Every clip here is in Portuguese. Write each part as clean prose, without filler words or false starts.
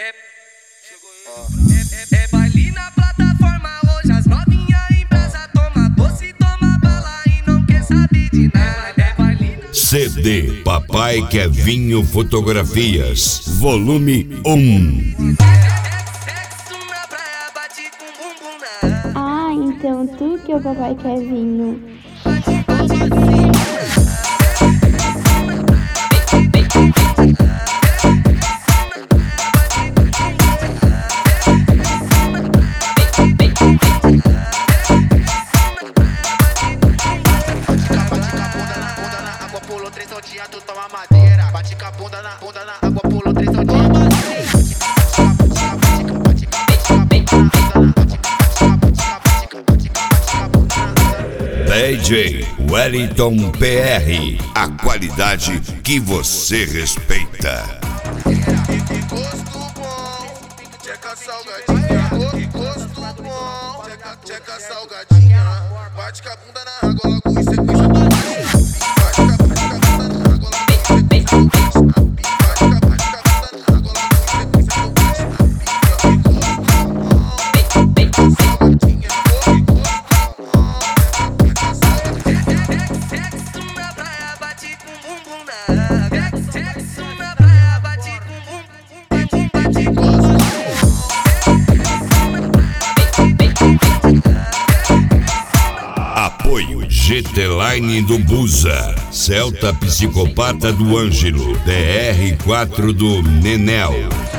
É baile na plataforma, hoje as novinhas em brasa. Toma doce, toma bala e não quer saber de nada. É baile na... CD Papai Kevinho Fotografias, volume 1. Sexo na praia, bate com bumbum na... Ah, então tu que é o Papai Kevinho. Pulou 3 ondinhas, tu toma madeira. Bate com a bunda na água, pulou 3 ondinhas. DJ Wellington PR, a qualidade que você respeita. Gosto bom, tcheca salgadinha. Gosto bom, tcheca salgadinha. Bate com a bunda na água, logo em sequência. Apoio GT Line do Buza, Celta Psicopata do Ângelo, DR4 do Nenel.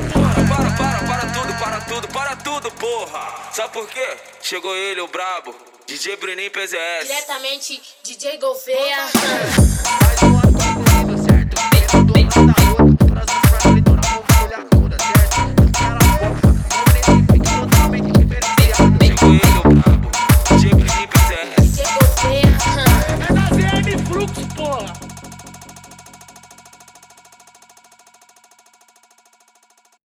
Para tudo, porra! Sabe por quê? Chegou ele, o brabo, DJ Bruninho PZS. Diretamente, DJ Gouveia. Mais uma